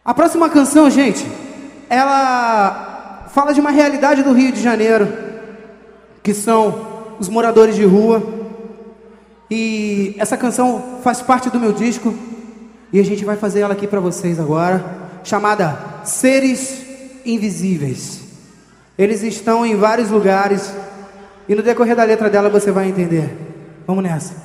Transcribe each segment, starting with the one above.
A próxima canção, gente, ela fala de uma realidade do Rio de Janeiro, que são os moradores de rua. E essa canção faz parte do meu disco, e a gente vai fazer ela aqui pra vocês agora, chamada Seres Invisíveis. Eles estão em vários lugares, e no decorrer da letra dela você vai entender. Vamos nessa.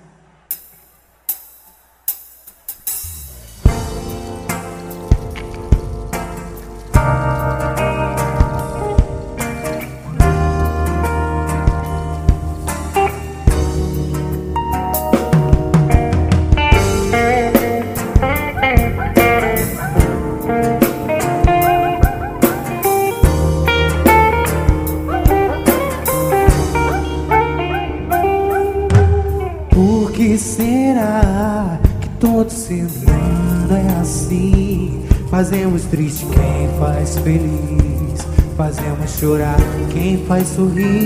Por que será que todo ser humano é assim? Fazemos triste quem faz feliz, fazemos chorar quem faz sorrir.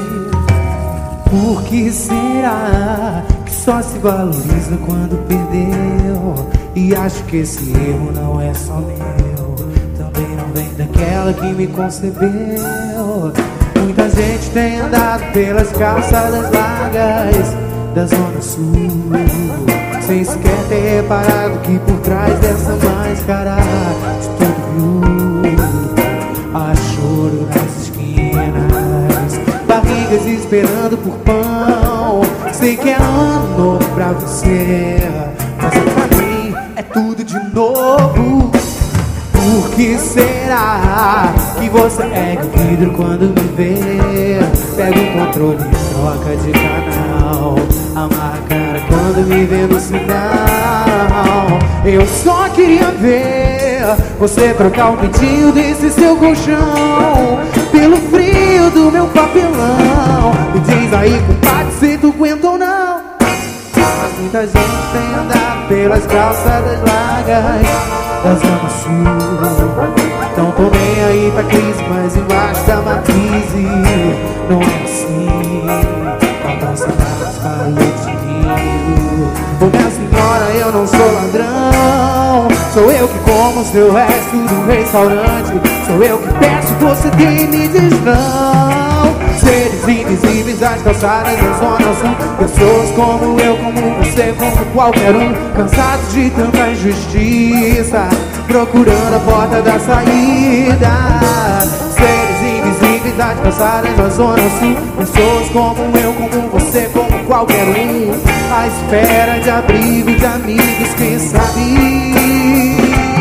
Por que será que só se valoriza quando perdeu? E acho que esse erro não é só meu, também não vem daquela que me concebeu. Muita gente tem andado pelas calçadas largas da Zona Sul, sem sequer ter reparado que por trás dessa máscara de todo blue há choro nas esquinas, barrigas esperando por pão. Sei que é ano novo pra você, mas pra mim é tudo de novo. Por que será que você ergue o vidro quando me vê? Pega o controle e troca de canal, amarra a cara quando me vê no sinal. Eu só queria ver você trocar o pintinho desse seu colchão pelo frio do meu papelão. Me diz aí, compadre, se tu aguenta ou não. Mas muita gente tem andado pelas calçadas largas da Zona Sul. Não tô nem aí pra crise, mas embaixo da marquise não é assim. Não sentados para o leitinho. Ô minha senhora, eu não sou ladrão, sou eu que como o seu resto do restaurante. Sou eu que peço, você tem e me diz não. Seres invisíveis, as calçadas da Zona Sul. Pessoas como eu, como você, como qualquer um, cansados de tanta injustiça, procurando a porta da saída. Seres invisíveis, as calçadas da Zona Sul. Pessoas como eu, como você, como qualquer um, à espera de abrigo, de amigos, quem sabe.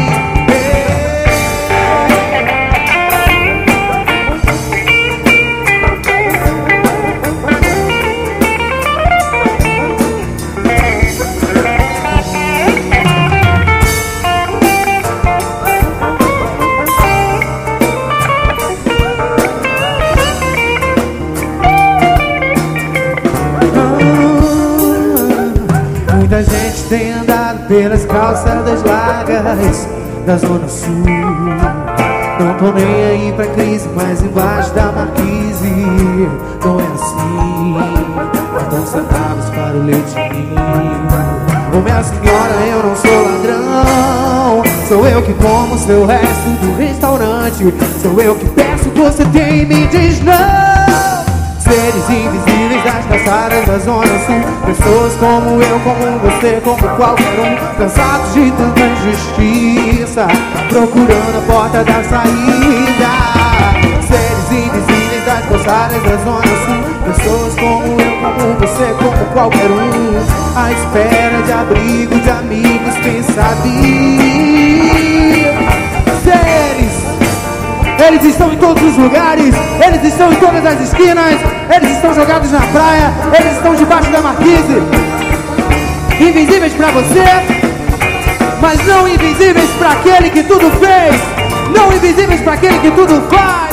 Muita gente tem andado pelas calçadas largas da Zona Sul. Não tô nem aí pra crise, mas embaixo da marquise não é assim. Não centavos para o leitinho. Ô minha senhora, eu não sou ladrão, sou eu que como o seu resto do restaurante. Sou eu que peço, você tem e me diz não. Seres invisíveis das calçadas da Zona Sul. Pessoas como eu, como você, como qualquer um, cansados de tanta injustiça, procurando a porta da saída. Seres invisíveis das calçadas da Zona Sul. Pessoas como eu, como você, como qualquer um, à espera de abrigo, de amigos, quem sabe. Seres, eles estão em todos os lugares, eles estão em todas as esquinas, eles estão jogados na praia, eles estão debaixo da marquise. Invisíveis pra você, mas não invisíveis pra aquele que tudo fez. Não invisíveis pra aquele que tudo faz.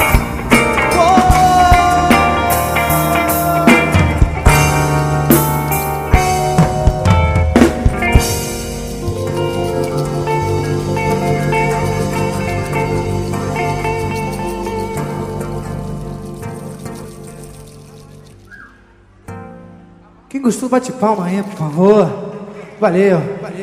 Quem gostou, bate palma aí, por favor. Valeu.